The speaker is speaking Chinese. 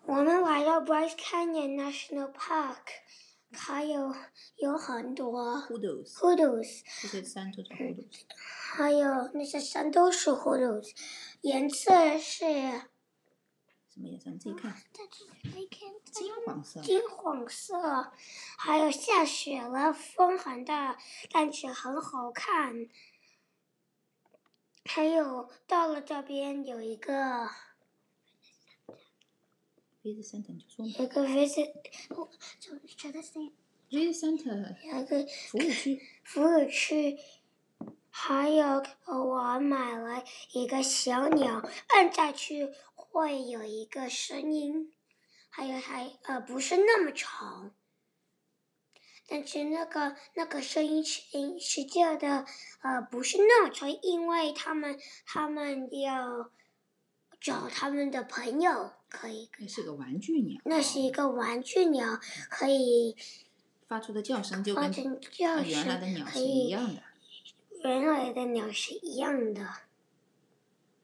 我们来到 Bryce Canyon National Park， 还有很多 Hoodoos， 这些山都叫 Hoodoos， 还有那些山都是 Hoodoos， 颜色是什么颜色？你自己看。金黄色。 金黄色，还有下雪了，风很大，但是很好看。还有到了这边有一个 Visit Center 你就说嘛。 有一个 visit Center 有一个服务区， 还有我买了一个小鸟，按下去会有一个声音，不是那么长，但是那个声音是叫的不是那么长，因为他们要找他们的朋友，可以。 那是个玩具鸟。 那是一个玩具鸟，可以发出的叫声跟原来的鸟是一样的。 原来的鸟是一样的。